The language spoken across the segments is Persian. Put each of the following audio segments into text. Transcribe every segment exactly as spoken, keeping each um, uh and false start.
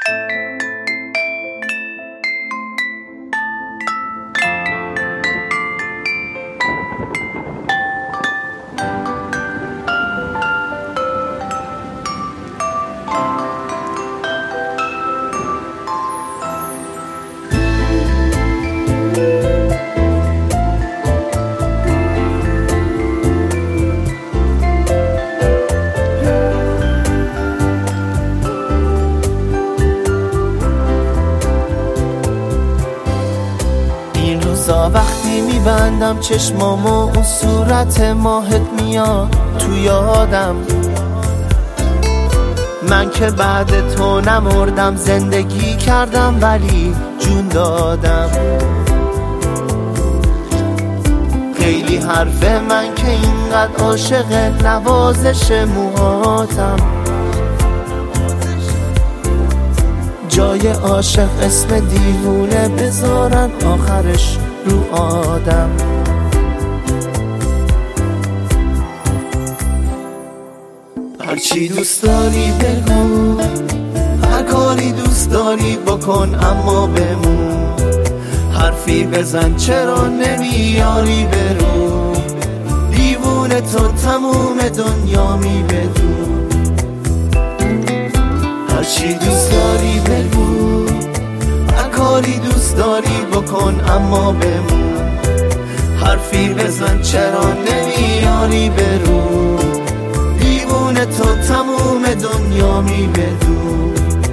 وقتی میبندم چشمامو اون صورت ماهت میاد تو یادم، من که بعد تو نمردم، زندگی کردم ولی جون دادم. خیلی حرفه من که اینقدر عاشق نوازش موهاتم، جای عاشق اسم دیوونه بذارن آخرش رو آدم. هرچی دوست داری بگو، هر کاری دوست داری بکن، اما بمون. حرفی بزن چرا نمیاری برو، دیوونه تو تموم دنیا می بدون. هرچی دوست داری بگو، هر کاری دوست داری بکن، اما بمون. حرفی بزن چرا نمیاری برو، دیوونه تو تموم دنیا می بدون.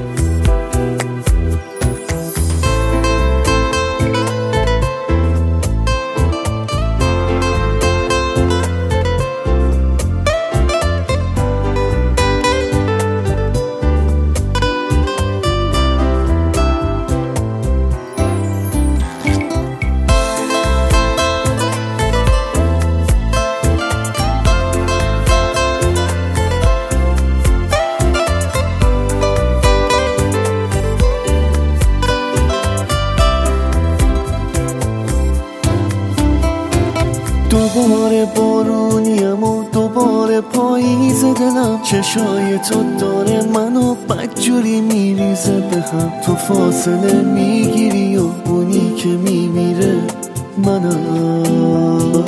دوباره بارونیم و دوباره پاییز دلم، چشای تو داره منو بدجوری میریزه به هم. تو فاصله میگیری و اونی که میمیره منم.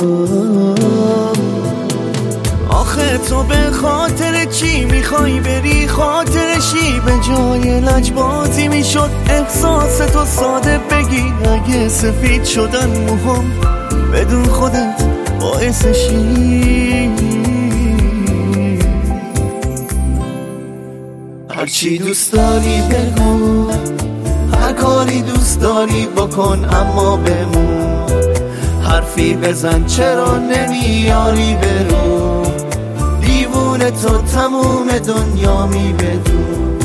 آخه تو به خاطر چی میخوای بری خاطرشی؟ به جای لجبازی میشد احساس تو ساده بگی. اگه سفید شدن موهام بدون خودت باعثشی. هرچی دوست داری بگو، هر کاری دوست داری بکن، اما بمون. حرفی بزن چرا نمیاری برو، دیوونه تو تموم دنیا می بدون.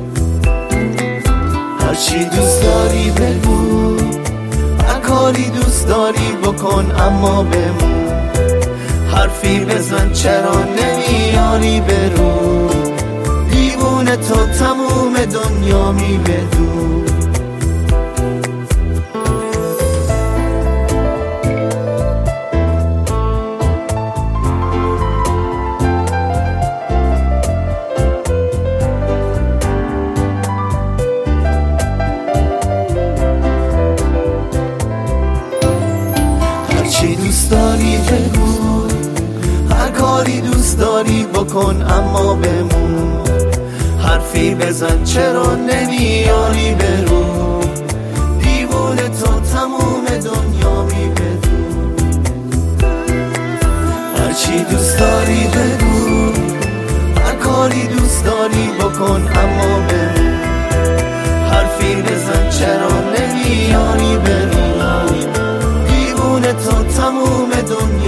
هرچی دوست داری بگو، هر کاری دوست داری بکن، اما بمون. حرفی بزن چرا نمیاری برو، دیوونه تو تموم دنیا می بدون. هرچی دوست داری بگو، هر کاری دوست داری بکن، اما بمون. حرفی بزن چرا نمیاری برو، دیوونه تو تموم دنیا می بدون. هرچی دوست داری بگو، هر کاری دوست داری بکن، اما بمون. حرفی بزن چرا نمیاری برو، دیوونه تو تموم دنیا